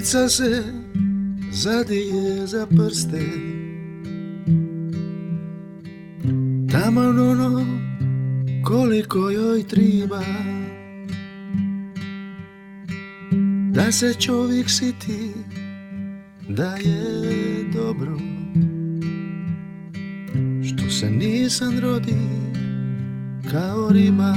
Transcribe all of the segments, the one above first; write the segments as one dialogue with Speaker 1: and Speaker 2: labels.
Speaker 1: Ulica se zadije za prste, taman ono koliko joj triba, da se čovjek siti da je dobro, što se nisam rodi kao riba,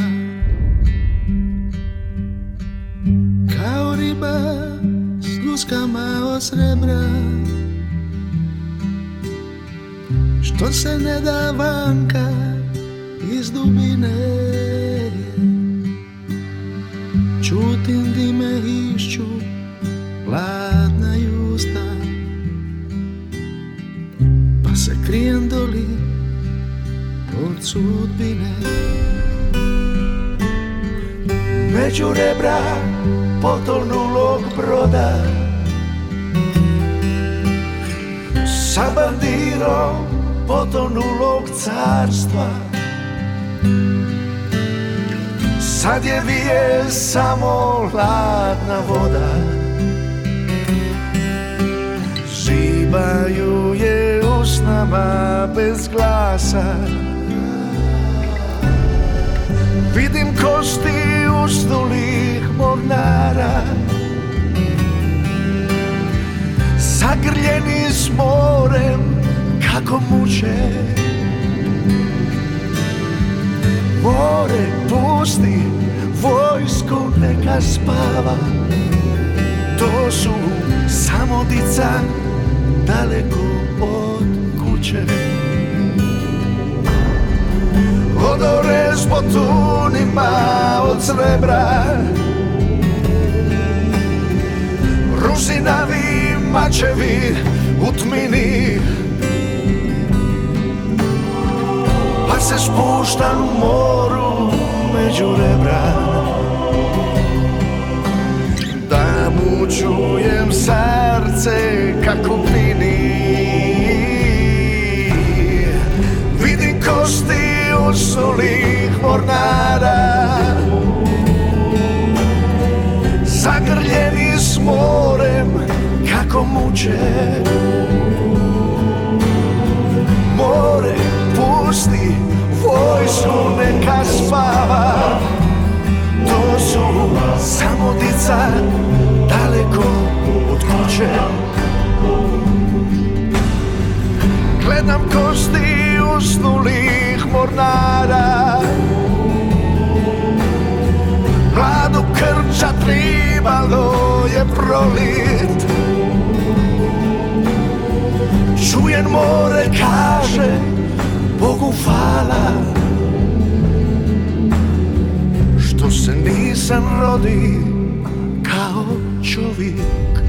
Speaker 1: kao riba s ljuskama od srebra, što se ne da vanka iz dubine. Čutim di me išću hladna usta, pa se krijem doli od sudbine. Među rebra potonulog broda, sa bandirom potonulog carstva, sad je vije samo hladna voda, žibaju je usnama bez glasa. Vidim kosti usnulih mornara, zagrljeni s morem kako muče. More pusti, vojsku neka spava, to su samo dica daleko od kuće. Odore s botunima od srebra, rusinavi mačevi u tmini, pa se spuštam u moru među rebra, da mu čujem srce kako pini. Vidim kosti usnulih mornara, zagrljeni s morem kako muče. More pusti, vojsku neka spava, to su samo dica daleko od kuće. Gledam kosti usnulih mornara, mladu krča tribalo je prolit. Čujem more kaže Bogu hvala, što se nisam rodi kao čovjek.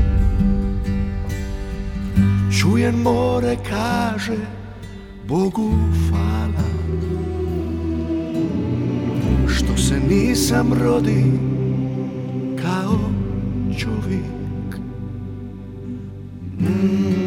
Speaker 1: Čujem more kaže Bogu hvala, što se nisam rodi kao čovjek.